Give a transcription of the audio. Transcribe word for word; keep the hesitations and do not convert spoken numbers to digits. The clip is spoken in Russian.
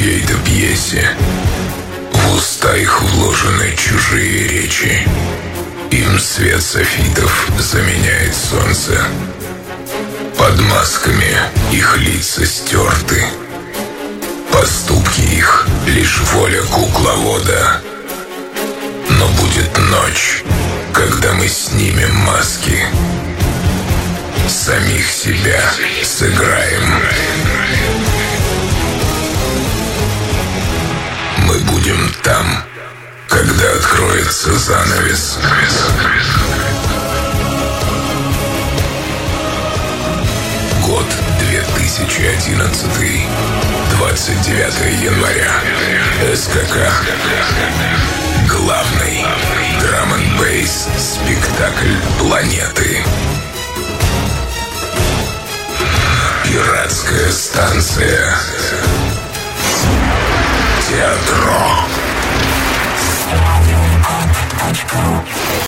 чьей-то пьесе. В уста их вложены чужие речи. Им свет софитов заменяет солнце. Под масками их лица стерты. Поступки их — лишь воля кукловода. Но будет ночь, когда мы снимем маски. Самих себя сыграем. Мы будем там, когда откроется занавес. Год две тысячи одиннадцатый. двадцать девятое января. СКК. Главный драм-н-бейс спектакль планеты. Пиратская станция. Театро.